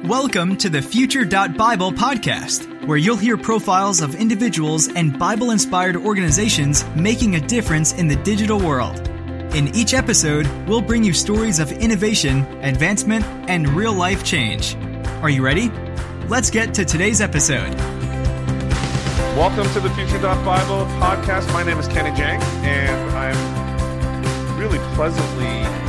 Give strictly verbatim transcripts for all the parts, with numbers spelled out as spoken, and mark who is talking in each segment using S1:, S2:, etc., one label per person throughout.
S1: Welcome to the Future Bible podcast, where you'll hear profiles of individuals and Bible-inspired organizations making a difference in the digital world. In each episode, we'll bring you stories of innovation, advancement, and real-life change. Are you ready? Let's get to today's episode.
S2: Welcome to the Future Bible podcast. My name is Kenny Jang, and I'm really pleasantly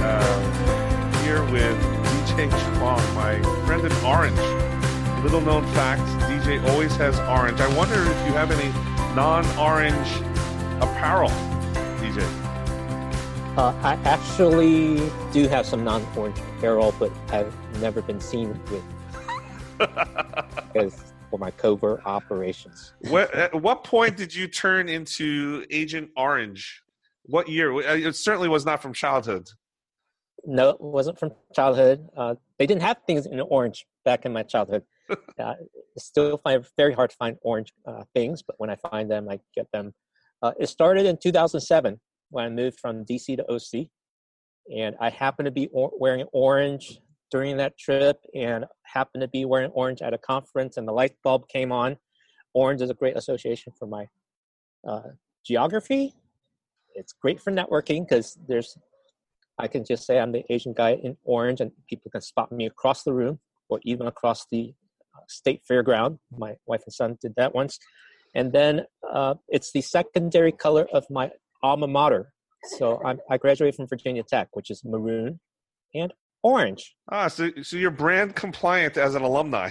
S2: uh, here with D J Chuang, my friend in orange. Little known fact, D J always has orange. I wonder if you have any non-orange apparel, D J.
S3: Uh, I actually do have some non-orange apparel, but I've never been seen with because for my covert operations.
S2: What, at what point did you turn into Agent Orange? What year? It certainly was not from childhood.
S3: No, it wasn't from childhood. Uh, they didn't have things in orange back in my childhood. uh, still find it very hard to find orange uh, things, but when I find them, I get them. Uh, it started in two thousand seven when I moved from D C to O C, and I happened to be or- wearing orange during that trip, and happened to be wearing orange at a conference, and the light bulb came on. Orange is a great association for my uh, geography. It's great for networking because there's I can just say I'm the Asian guy in orange, and people can spot me across the room or even across the uh, state fairground. My wife and son did that once. And then uh, it's the secondary color of my alma mater. So I'm, I graduated from Virginia Tech, which is maroon and orange.
S2: Ah, so, so you're brand compliant as an alumni.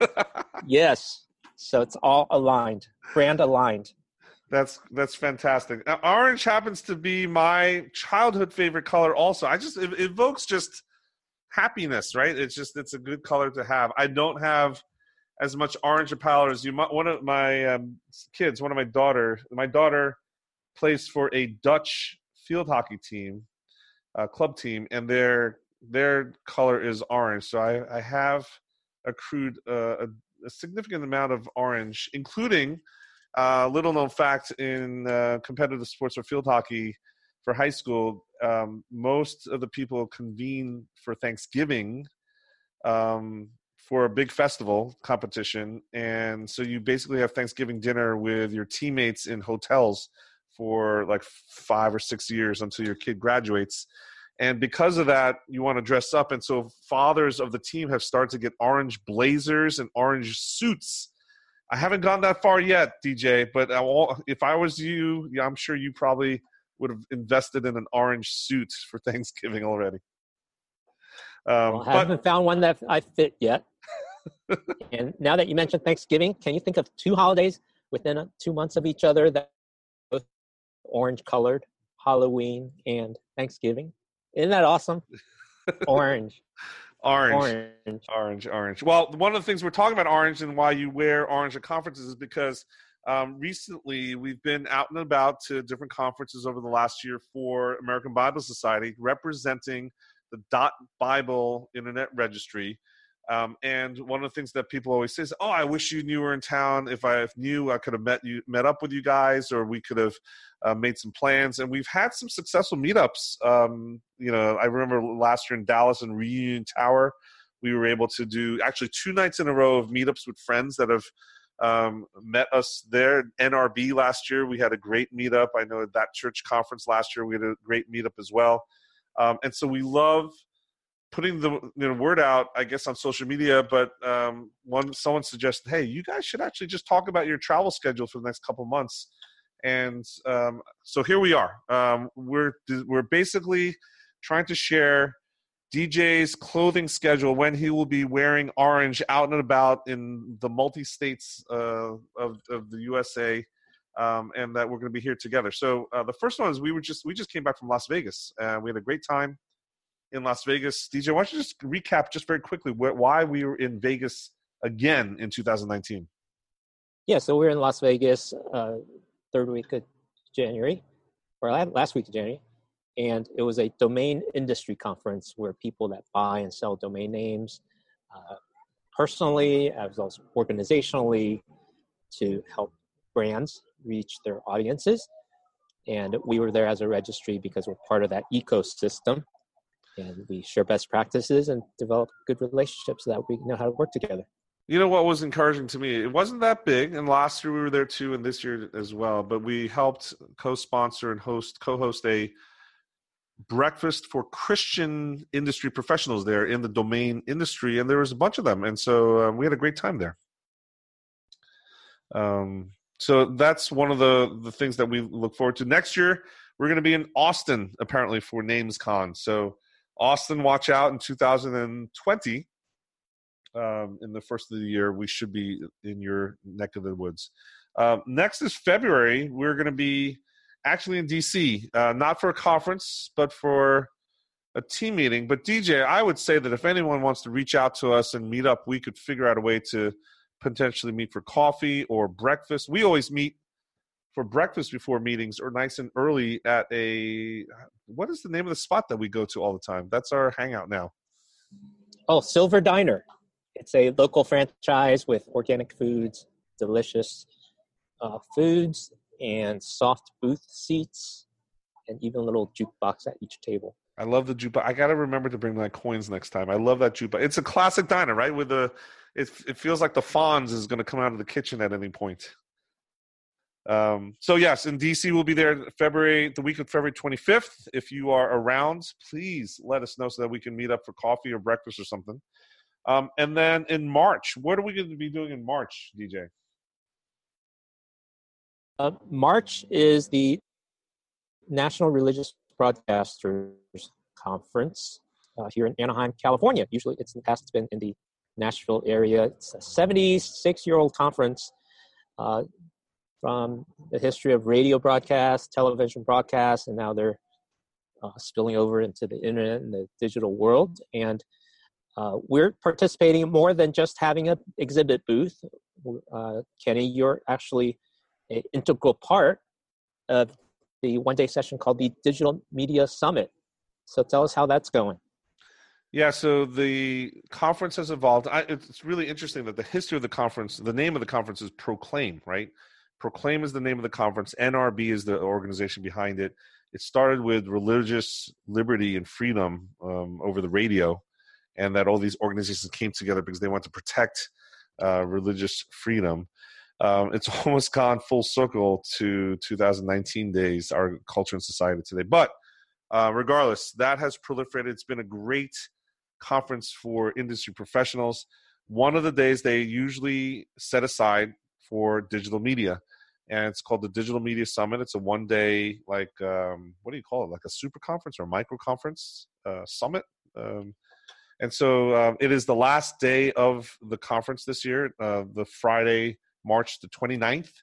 S3: Yes. So it's all aligned, brand aligned.
S2: That's that's fantastic. Now, orange happens to be my childhood favorite color also. I just it evokes just happiness, right? It's just it's a good color to have. I don't have as much orange apparel as you. One of my um, kids, one of my daughter, my daughter plays for a Dutch field hockey team, uh, club team, and their their color is orange. So I, I have accrued uh, a, a significant amount of orange, including. Uh, little known fact in uh, competitive sports or field hockey for high school, um, most of the people convene for Thanksgiving um, for a big festival competition. And so you basically have Thanksgiving dinner with your teammates in hotels for like five or six years until your kid graduates. And because of that, you want to dress up. And so fathers of the team have started to get orange blazers and orange suits. I haven't gone that far yet, D J, but I will, if I was you, yeah, I'm sure you probably would have invested in an orange suit for Thanksgiving already. Um,
S3: well, I haven't
S2: but,
S3: found one that I fit yet. And now that you mentioned Thanksgiving, can you think of two holidays within two months of each other that are both orange colored, Halloween and Thanksgiving? Isn't that awesome? Orange.
S2: Orange.
S3: Orange.
S2: Orange, orange. Well, one of the things we're talking about orange and why you wear orange at conferences is because um, recently we've been out and about to different conferences over the last year for American Bible Society, representing the Dot Bible Internet Registry. Um, and one of the things that people always say is, oh, I wish you knew you were in town. If I knew, I could have met you, met up with you guys, or we could have uh, made some plans. And we've had some successful meetups. Um, you know, I remember last year in Dallas in Reunion Tower, we were able to do actually two nights in a row of meetups with friends that have um, met us there. N R B last year, we had a great meetup. I know at that church conference last year, we had a great meetup as well. Um, and so we love putting the you know, word out, I guess, on social media, but um, one someone suggested, hey, you guys should actually just talk about your travel schedule for the next couple months. And um, so here we are. Um, we're we're basically trying to share D J's clothing schedule when he will be wearing orange out and about in the multi-states uh, of, of the U S A, um, and that we're going to be here together. So uh, the first one is we were just we just came back from Las Vegas. Uh, we had a great time in Las Vegas. D J, why don't you just recap just very quickly wh- why we were in Vegas again in two thousand nineteen?
S3: Yeah, so we were in Las Vegas uh, third week of January, or last week of January, and it was a domain industry conference where people that buy and sell domain names uh, personally as well as organizationally to help brands reach their audiences. And we were there as a registry because we're part of that ecosystem. and we share best practices and develop good relationships so that we know how to work together.
S2: You know what was encouraging to me? It wasn't that big, and last year we were there too, and this year as well. But we helped co-sponsor and host, co-host a breakfast for Christian industry professionals there in the domain industry, and there was a bunch of them, and so uh, we had a great time there. Um, so that's one of the the things that we look forward to. Next year, we're going to be in Austin, apparently, for NamesCon. So Austin, watch out in two thousand twenty. Um, in the first of the year, we should be in your neck of the woods. Uh, next is February. We're going to be actually in D C, uh, not for a conference, but for a team meeting. But D J, I would say that if anyone wants to reach out to us and meet up, we could figure out a way to potentially meet for coffee or breakfast. We always meet for breakfast before meetings or nice and early at a, what is the name of the spot that we go to all the time? That's our hangout now.
S3: Oh, Silver Diner. It's a local franchise with organic foods, delicious uh, foods, and soft booth seats, and even a little jukebox at each table.
S2: I love the jukebox. I got to remember to bring my coins next time. I love that jukebox. It's a classic diner, right? With the, it, it feels like the Fonz is going to come out of the kitchen at any point. Um, so yes, in D C we'll be there February, the week of February twenty-fifth. If you are around, please let us know so that we can meet up for coffee or breakfast or something. Um, and then in March, what are we going to be doing in March, D J?
S3: Uh, March is the National Religious Broadcasters Conference uh, here in Anaheim, California. Usually it's in the past, it's been in the Nashville area. It's a seventy-six-year-old conference uh, from the history of radio broadcasts, television broadcasts, and now they're uh, spilling over into the internet and the digital world. And Uh, we're participating more than just having an exhibit booth. Uh, Kenny, you're actually an integral part of the one-day session called the Digital Media Summit. So tell us how that's going.
S2: Yeah, so the conference has evolved. I, it's really interesting that the history of the conference, the name of the conference is Proclaim, right? Proclaim is the name of the conference. N R B is the organization behind it. It started with religious liberty and freedom um, over the radio, and that all these organizations came together because they want to protect uh, religious freedom. Um, it's almost gone full circle to two thousand nineteen days, our culture and society today. But uh, regardless, that has proliferated. It's been a great conference for industry professionals. One of the days they usually set aside for digital media, and it's called the Digital Media Summit. It's a one-day, like, um, what do you call it, like a super conference or a micro conference uh, summit? Um, And so um, it is the last day of the conference this year, uh, the Friday, March the twenty-ninth.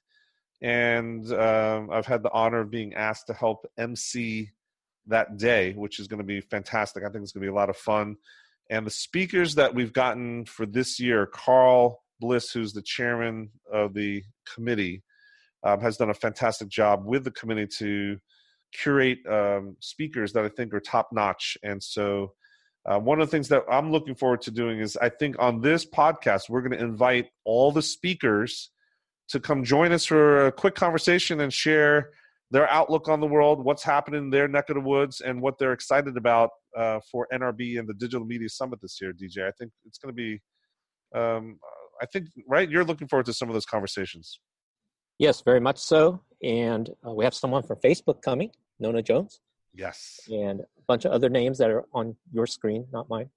S2: And um, I've had the honor of being asked to help M C that day, which is going to be fantastic. I think it's going to be a lot of fun. And the speakers that we've gotten for this year, Carl Bliss, who's the chairman of the committee, um, has done a fantastic job with the committee to curate um, speakers that I think are top-notch. And so Uh, one of the things that I'm looking forward to doing is I think on this podcast, we're going to invite all the speakers to come join us for a quick conversation and share their outlook on the world, what's happening in their neck of the woods, and what they're excited about uh, for N R B and the Digital Media Summit this year, D J. I think it's going to be, um, I think, right? You're looking forward to some of those conversations.
S3: Yes, very much so. And uh, we have someone from Facebook coming, Nona Jones.
S2: Yes.
S3: And a bunch of other names that are on your screen, not mine,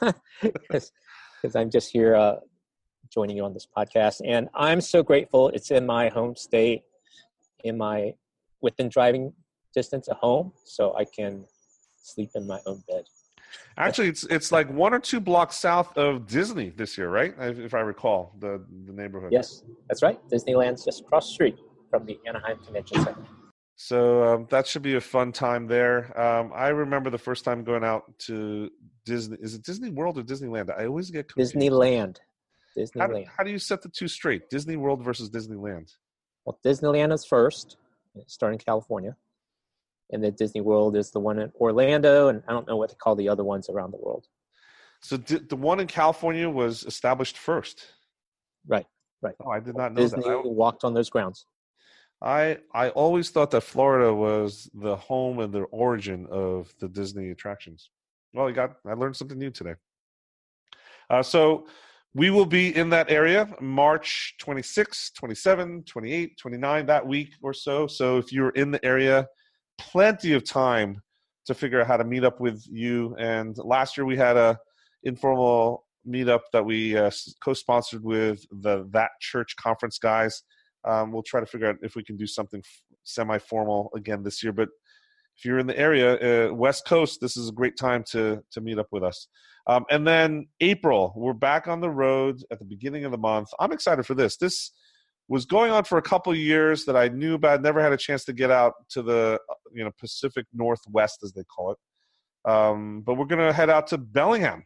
S3: because I'm just here uh, joining you on this podcast. And I'm so grateful. It's in my home state, in my within driving distance at home, so I can sleep in my own bed.
S2: Actually, it's it's like one or two blocks south of Disney this year, right? If I recall, the the neighborhood.
S3: Yes, that's right. Disneyland's just across the street from the Anaheim Convention Center.
S2: So um, that should be a fun time there. Um, I remember the first time going out to Disney. Is it Disney World or Disneyland? I always get confused.
S3: Disneyland.
S2: Disneyland. How do,
S3: Disneyland.
S2: how do you set the two straight? Disney World versus Disneyland?
S3: Well, Disneyland is first, starting in California. And then Disney World is the one in Orlando, and I don't know what they call the other ones around the world.
S2: So di- the one in California was established first?
S3: Right, right.
S2: Oh, I did not know
S3: Disney
S2: that. Disney
S3: walked on those grounds.
S2: I I always thought that Florida was the home and the origin of the Disney attractions. Well, you got. I learned something new today. Uh, so we will be in that area March twenty-sixth, twenty-seventh, twenty-eighth, twenty-ninth, that week or so. So if you're in the area, plenty of time to figure out how to meet up with you. And last year we had a informal meetup that we uh, co-sponsored with the That Church Conference guys. Um, we'll try to figure out if we can do something semi-formal again this year. But if you're in the area, uh, West Coast, this is a great time to to meet up with us. Um, and then April, we're back on the road at the beginning of the month. I'm excited for this. This was going on for a couple of years that I knew about. Never had a chance to get out to the you know Pacific Northwest, as they call it. Um, but we're going to head out to Bellingham.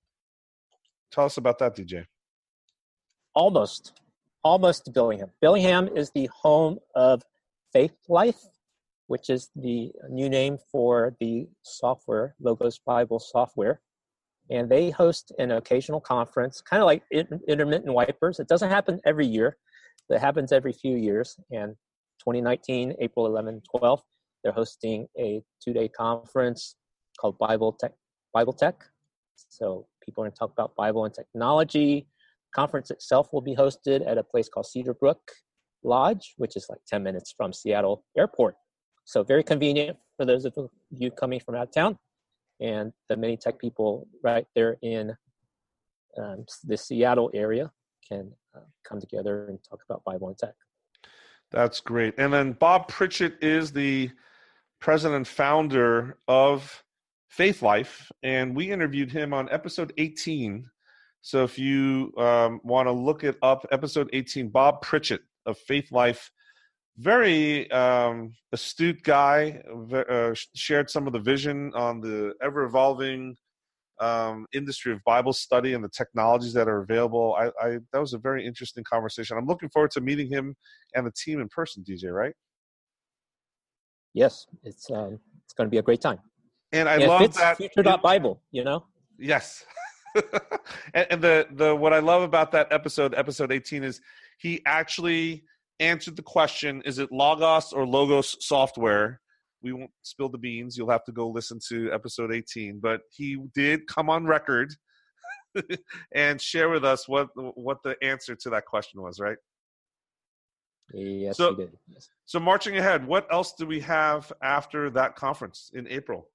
S2: Tell us about that, D J.
S3: Almost. Almost to Bellingham. Bellingham is the home of Faith Life, which is the new name for the software, Logos Bible software. And they host an occasional conference, kind of like Intermittent Wipers. It doesn't happen every year. It happens every few years. And twenty nineteen, April eleventh, twelfth, they're hosting a two-day conference called Bible Tech. Bible Tech. So people are going to talk about Bible and technology. Conference itself will be hosted at a place called Cedar Brook Lodge, which is like ten minutes from Seattle Airport. So very convenient for those of you coming from out of town. And the many tech people right there in um, the Seattle area can uh, come together and talk about Bible and tech.
S2: That's great. And then Bob Pritchett is the president and founder of Faith Life, and we interviewed him on episode eighteen. So if you um, want to look it up, episode eighteen, Bob Pritchett of Faith Life, very um, astute guy, uh, shared some of the vision on the ever-evolving um, industry of Bible study and the technologies that are available. I, I that was a very interesting conversation. I'm looking forward to meeting him and the team in person, D J, right?
S3: Yes, it's um, it's going to be a great time.
S2: And I
S3: and
S2: love
S3: it fits
S2: that
S3: Future dot Bible, you know?
S2: Yes. and, and the, the what I love about that episode, episode eighteen, is he actually answered the question, is it Logos or Logos software? We won't spill the beans. You'll have to go listen to episode eighteen. But he did come on record and share with us what what the answer to that question was, right?
S3: Yes,
S2: so,
S3: he did. Yes.
S2: So marching ahead, what else do we have after that conference in April?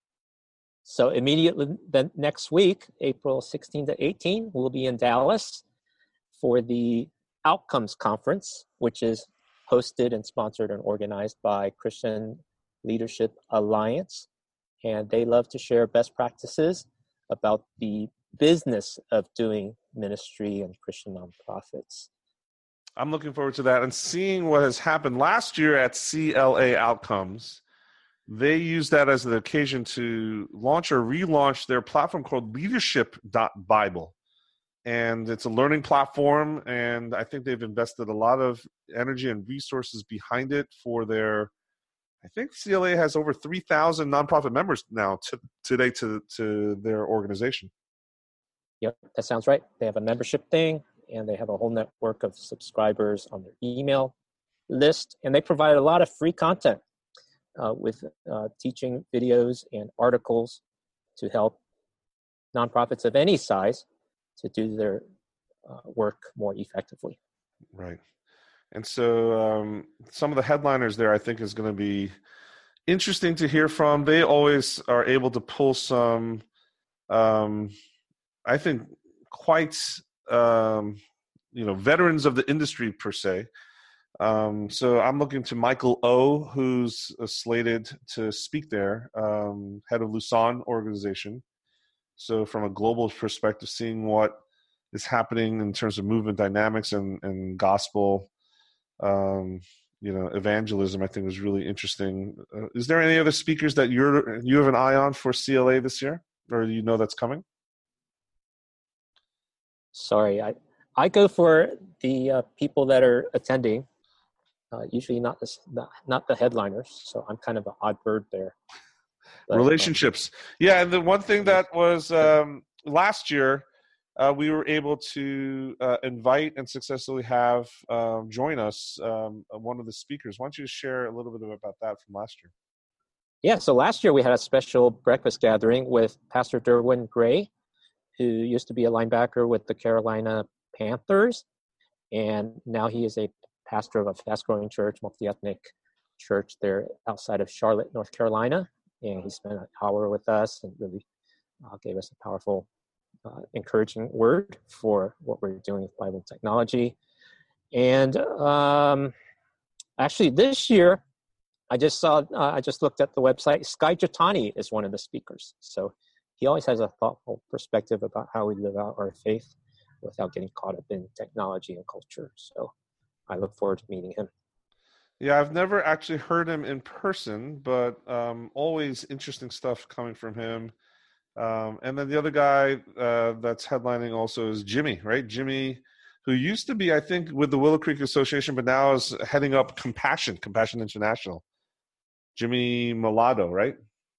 S3: So immediately the next week, April sixteenth to eighteenth, we'll be in Dallas for the Outcomes Conference, which is hosted and sponsored and organized by Christian Leadership Alliance. And they love to share best practices about the business of doing ministry and Christian nonprofits.
S2: I'm looking forward to that and seeing what has happened last year at C L A Outcomes. They used that as an occasion to launch or relaunch their platform called Leadership dot Bible. And it's a learning platform, and I think they've invested a lot of energy and resources behind it for their, I think C L A has over three thousand nonprofit members now to, today to, to their organization.
S3: Yep, that sounds right. They have a membership thing, and they have a whole network of subscribers on their email list, and they provide a lot of free content uh, with uh, teaching videos and articles to help nonprofits of any size to do their uh, work more effectively.
S2: Right. And so um, some of the headliners there, I think, is going to be interesting to hear from. They always are able to pull some, um, I think, quite, um, you know, veterans of the industry per se. Um, so I'm looking to Michael O, who's uh, slated to speak there, um, head of Lusan organization. So from a global perspective, seeing what is happening in terms of movement dynamics and, and gospel, um, you know, evangelism, I think was really interesting. Uh, is there any other speakers that you're you have an eye on for C L A this year, or you know that's coming?
S3: Sorry, I I go for the uh, people that are attending. Uh, usually not the not, not the headliners, so I'm kind of an odd bird there.
S2: But, relationships. Um, yeah, and the one thing that was um, last year, uh, we were able to uh, invite and successfully have um, join us um, one of the speakers. Why don't you share a little bit about that from last year?
S3: Yeah, so last year we had a special breakfast gathering with Pastor Derwin Gray, who used to be a linebacker with the Carolina Panthers, and now he is a pastor of a fast-growing church, multi-ethnic church there outside of Charlotte, North Carolina. And he spent an hour with us and really uh, gave us a powerful, uh, encouraging word for what we're doing with Bible and technology. And um, actually, this year, I just saw, uh, I just looked at the website. Sky Jatani is one of the speakers. So he always has a thoughtful perspective about how we live out our faith without getting caught up in technology and culture. So I look forward to meeting him.
S2: Yeah, I've never actually heard him in person, but um, always interesting stuff coming from him. Um, and then the other guy uh, that's headlining also is Jimmy, right? Jimmy, who used to be, I think, with the Willow Creek Association, but now is heading up Compassion, Compassion International. Jimmy Milado, right?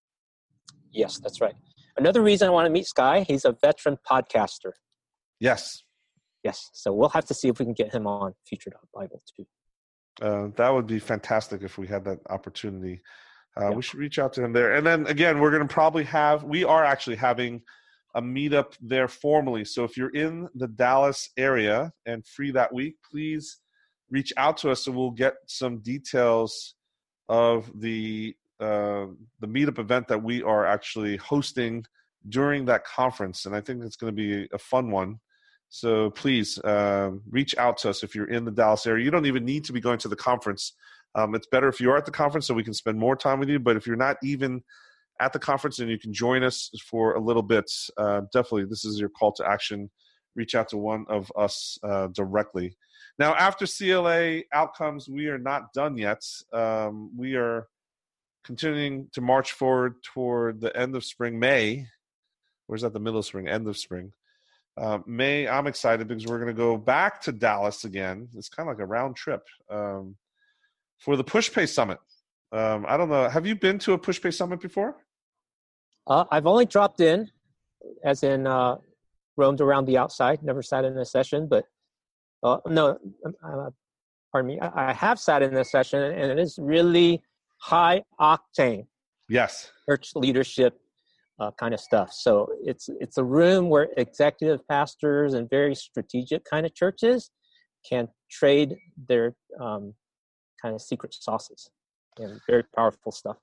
S3: Yes, that's right. Another reason I want to meet Sky, he's a veteran podcaster.
S2: Yes.
S3: Yes, so we'll have to see if we can get him on Future Bible too.
S2: Uh, that would be fantastic if we had that opportunity. Uh,
S3: yeah.
S2: We should reach out to him there. And then, again, we're going to probably have – we are actually having a meetup there formally. So if you're in the Dallas area and free that week, please reach out to us and we'll get some details of the uh, the meetup event that we are actually hosting during that conference. And I think it's going to be a fun one. So please uh, reach out to us if you're in the Dallas area. You don't even need to be going to the conference. Um, it's better if you are at the conference so we can spend more time with you. But if you're not even at the conference and you can join us for a little bit, uh, definitely this is your call to action. Reach out to one of us uh, directly. Now, after C L A outcomes, we are not done yet. Um, we are continuing to march forward toward the end of spring, May. Or is that the middle of spring? End of spring. Uh, May, I'm excited because we're going to go back to Dallas again. It's kind of like a round trip um, for the PushPay Summit. Um, I don't know. Have you been to a PushPay Summit before?
S3: Uh, I've only dropped in, as in uh, roamed around the outside, never sat in a session, but uh, no, uh, pardon me. I, I have sat in a session, and it is really high octane.
S2: Yes.
S3: Church leadership uh, kind of stuff. So it's it's a room where executive pastors and very strategic kind of churches can trade their um, kind of secret sauces, and very powerful stuff.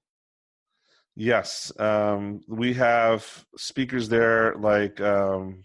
S2: Yes. Um, we have speakers there like, um,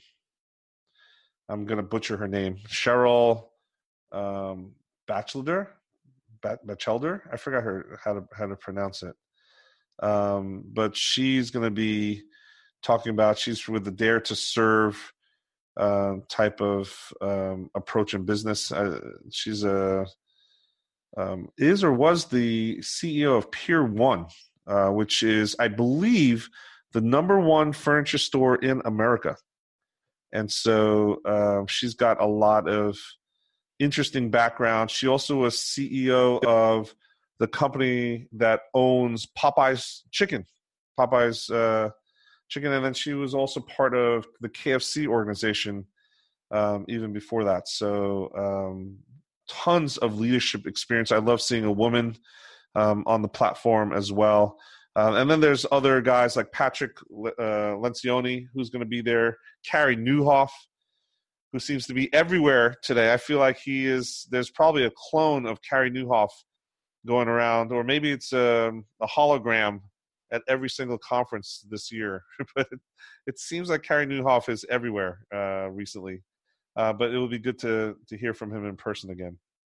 S2: I'm going to butcher her name, Cheryl um, Batchelder, Batchelder. I forgot her how to how to pronounce it. Um, but she's going to be talking about, she's with the Dare to Serve uh, type of um, approach in business. Uh, she's a um, is or was the C E O of Pier One, uh, which is, I believe, the number one furniture store in America. And so uh, she's got a lot of interesting background. She also was C E O of the company that owns Popeye's Chicken, Popeye's uh, Chicken, and then she was also part of the K F C organization um, even before that. So um, tons of leadership experience. I love seeing a woman um, on the platform as well. Uh, and then there's other guys like Patrick uh, Lencioni, who's going to be there, Carey Nieuwhof, who seems to be everywhere today. I feel like he is, there's probably a clone of Carey Nieuwhof going around, or maybe it's a, a hologram at every single conference this year. But it, it seems like Carey Nieuwhof is everywhere uh, recently. Uh, but it will be good to to hear from him in person again.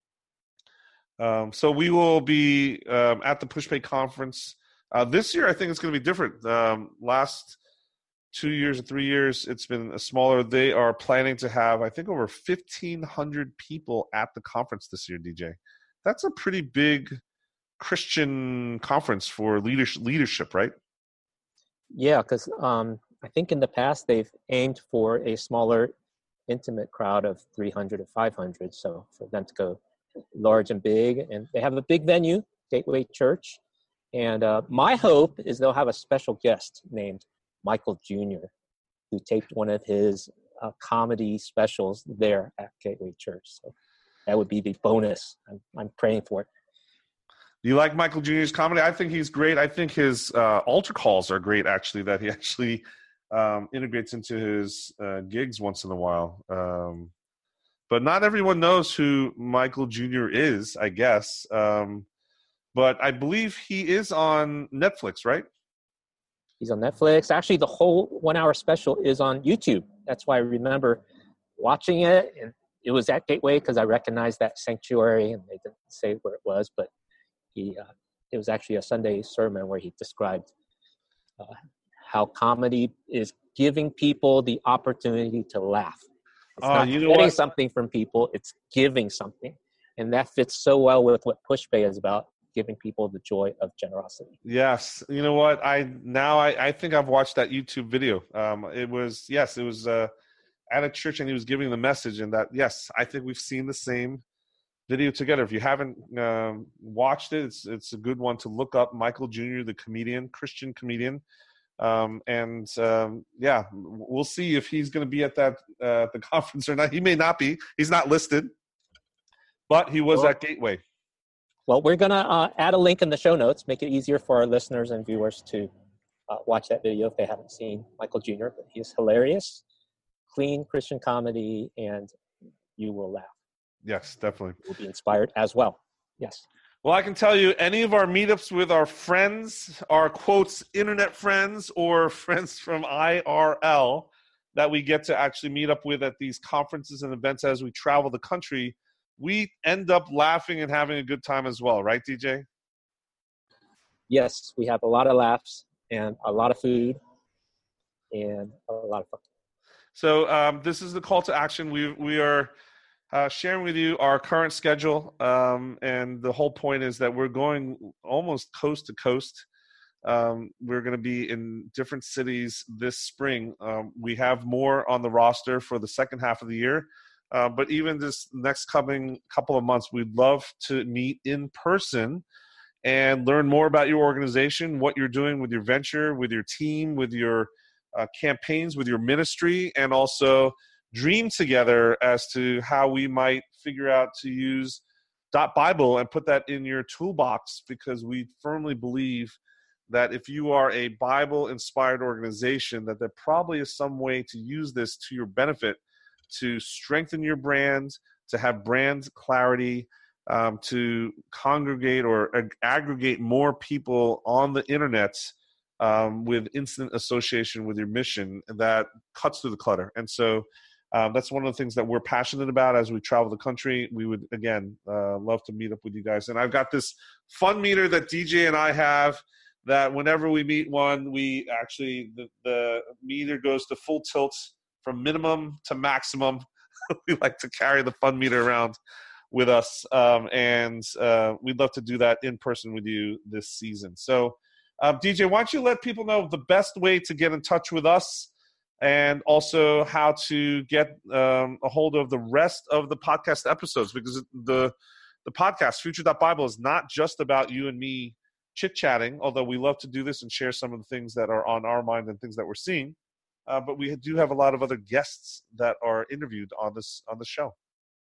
S2: Um, so we will be um, at the PushPay conference. Uh, this year, I think it's going to be different. Um, last two years or three years, it's been a smaller. They are planning to have, I think, over fifteen hundred people at the conference this year, D J. That's a pretty big Christian conference for leadership, leadership, right?
S3: Yeah, because um, I think in the past they've aimed for a smaller, intimate crowd of three hundred or five hundred. So for them to go large and big, and they have a big venue, Gateway Church. And uh, my hope is they'll have a special guest named Michael Junior, who taped one of his uh, comedy specials there at Gateway Church. So that would be the bonus. I'm, I'm praying for it.
S2: Do you like Michael Junior's comedy? I think he's great. I think his uh, altar calls are great, actually, that he actually um, integrates into his uh, gigs once in a while. Um, but not everyone knows who Michael Junior is, I guess. Um, but I believe he is on Netflix, right?
S3: He's on Netflix. Actually, the whole one-hour special is on YouTube. That's why I remember watching it, and it was at Gateway because I recognized that sanctuary, and they didn't say where it was, but he uh, it was actually a Sunday sermon where he described uh, how comedy is giving people the opportunity to laugh. It's
S2: Oh,
S3: not
S2: you know
S3: getting
S2: what?
S3: something from people, it's giving something. And that fits so well with what PushPay is about, giving people the joy of generosity.
S2: Yes. You know what? I now I, I think I've watched that YouTube video. Um, it was, yes, it was uh, at a church, and he was giving the message, and that, yes, I think we've seen the same video together. If you haven't um, watched it, it's it's a good one to look up. Michael Junior, the comedian, Christian comedian. Um, and um, yeah, we'll see if he's going to be at that uh, the conference or not. He may not be. He's not listed, but he was
S3: Well,
S2: at Gateway.
S3: Well, we're going to uh, add a link in the show notes, make it easier for our listeners and viewers to uh, watch that video if they haven't seen Michael Junior But he's hilarious, clean Christian comedy, and you will laugh.
S2: Yes, definitely.
S3: You will be inspired as well. Yes.
S2: Well, I can tell you, any of our meetups with our friends, our quotes, internet friends, or friends from I R L that we get to actually meet up with at these conferences and events as we travel the country, we end up laughing and having a good time as well. Right, D J?
S3: Yes, we have a lot of laughs and a lot of food and a lot of fun.
S2: So um, this is the call to action. We we are uh, sharing with you our current schedule, um, and the whole point is that we're going almost coast to coast. Um, we're going to be in different cities this spring. Um, we have more on the roster for the second half of the year, uh, but even this next coming couple of months, we'd love to meet in person and learn more about your organization, what you're doing with your venture, with your team, with your uh, campaigns, with your ministry, and also dream together as to how we might figure out to use Dot Bible and put that in your toolbox, because we firmly believe that if you are a Bible-inspired organization, that there probably is some way to use this to your benefit, to strengthen your brand, to have brand clarity, um, to congregate or ag- aggregate more people on the internet um, with instant association with your mission that cuts through the clutter. And so um, that's one of the things that we're passionate about as we travel the country. We would, again, uh, love to meet up with you guys. And I've got this fun meter that D J and I have, that whenever we meet one, we actually, the, the meter goes to full tilt from minimum to maximum. We like to carry the fun meter around with us. Um, and uh, we'd love to do that in person with you this season. So uh, D J, why don't you let people know the best way to get in touch with us, and also how to get um, a hold of the rest of the podcast episodes, because the, the podcast, Future dot Bible, is not just about you and me chit-chatting, although we love to do this and share some of the things that are on our mind and things that we're seeing. Uh, but we do have a lot of other guests that are interviewed on this on the show.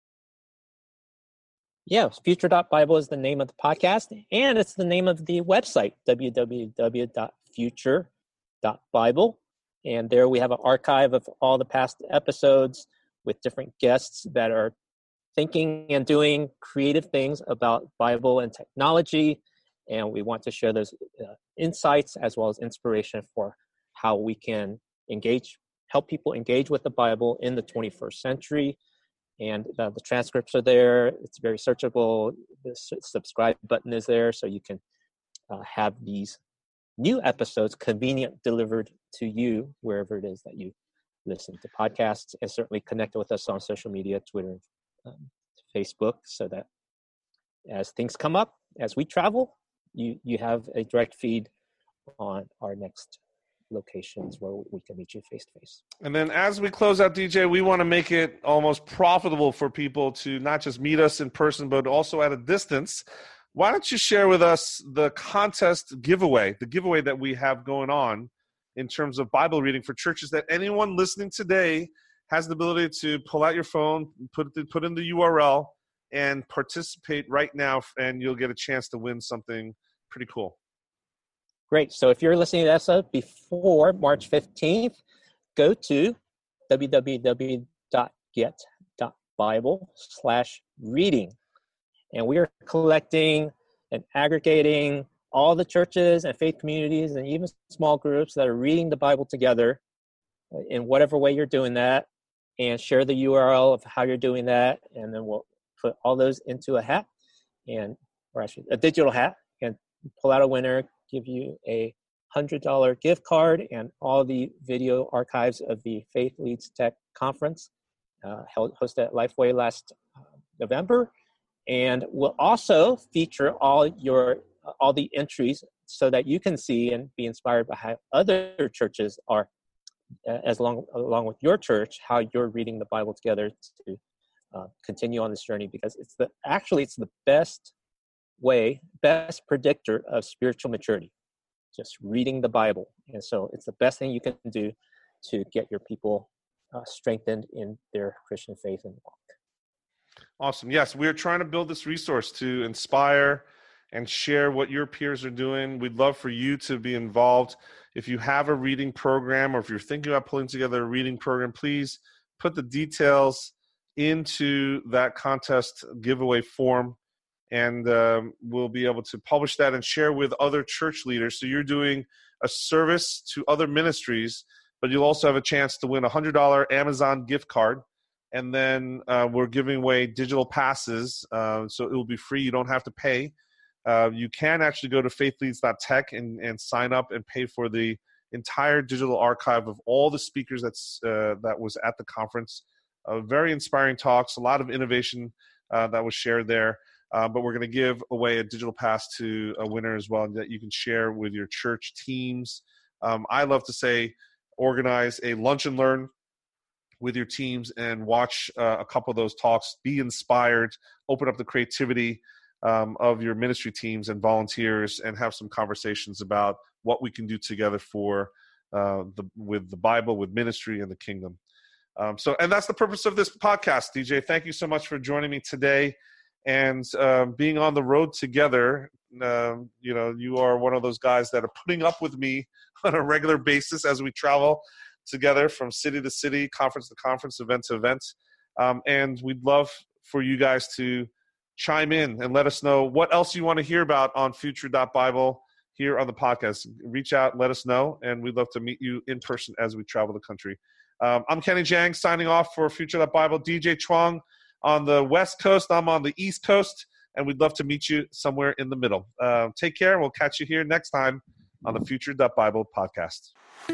S3: Yeah, Future dot Bible is the name of the podcast, and it's the name of the website, w w w dot future dot bible. And there we have an archive of all the past episodes with different guests that are thinking and doing creative things about Bible and technology. And we want to share those uh, insights as well as inspiration for how we can engage, help people engage with the Bible in the twenty-first century. And uh, the transcripts are there. It's very searchable. The subscribe button is there, so you can uh, have these new episodes convenient delivered to you wherever it is that you listen to podcasts, and certainly connect with us on social media, Twitter, um, Facebook, so that as things come up, as we travel, you, you have a direct feed on our next locations where we can meet you face to face.
S2: And then as we close out, D J, we want to make it almost profitable for people to not just meet us in person, but also at a distance. Why don't you share with us the contest giveaway, the giveaway that we have going on in terms of Bible reading for churches, that anyone listening today has the ability to pull out your phone, put put in the U R L, and participate right now, and you'll get a chance to win something pretty cool.
S3: Great. So if you're listening to this before March fifteenth, go to www.get.bible slash reading. And we are collecting and aggregating all the churches and faith communities and even small groups that are reading the Bible together in whatever way you're doing that, and share the U R L of how you're doing that. And then we'll put all those into a hat, and or actually a digital hat, and pull out a winner, give you a one hundred dollars gift card and all the video archives of the Faith Leads Tech Conference uh, held, hosted at Lifeway last uh, November. And we'll also feature all your uh, all the entries so that you can see and be inspired by how other churches are, uh, as long along with your church, how you're reading the Bible together to uh, continue on this journey. Because it's the actually it's the best way, best predictor of spiritual maturity, just reading the Bible. And so it's the best thing you can do to get your people uh, strengthened in their Christian faith and walk.
S2: Awesome. Yes, we're trying to build this resource to inspire and share what your peers are doing. We'd love for you to be involved. If you have a reading program, or if you're thinking about pulling together a reading program, please put the details into that contest giveaway form, and um, we'll be able to publish that and share with other church leaders. So you're doing a service to other ministries, but you'll also have a chance to win a one hundred dollars Amazon gift card. And then uh, we're giving away digital passes, uh, so it will be free. You don't have to pay. Uh, you can actually go to faithleads dot tech and, and sign up and pay for the entire digital archive of all the speakers that's uh, that was at the conference. Uh, very inspiring talks, a lot of innovation uh, that was shared there. Uh, but we're going to give away a digital pass to a winner as well that you can share with your church teams. Um, I love to say organize a lunch and learn with your teams and watch uh, a couple of those talks, be inspired, open up the creativity um, of your ministry teams and volunteers, and have some conversations about what we can do together for uh, the with the Bible, with ministry and the kingdom. Um, so, and that's the purpose of this podcast, D J. Thank you so much for joining me today and uh, being on the road together. Uh, you know, you are one of those guys that are putting up with me on a regular basis as we travel together from city to city, conference to conference, event to event. Um, and we'd love for you guys to chime in and let us know what else you want to hear about on future dot bible here on the podcast. Reach out, let us know, and we'd love to meet you in person as we travel the country. Um, I'm Kenny Jang signing off for future dot bible. D J Chuang on the West Coast, I'm on the East Coast, and we'd love to meet you somewhere in the middle. Uh, take care. We'll catch you here next time on the future dot bible podcast.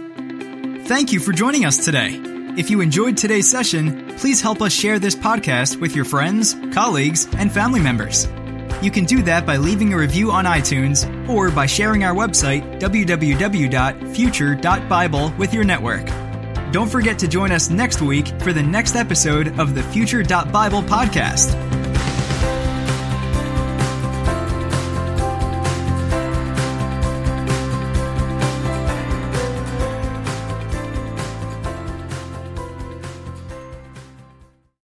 S1: Thank you for joining us today. If you enjoyed today's session, please help us share this podcast with your friends, colleagues, and family members. You can do that by leaving a review on iTunes or by sharing our website, w w w dot future dot bible, with your network. Don't forget to join us next week for the next episode of the future dot bible podcast.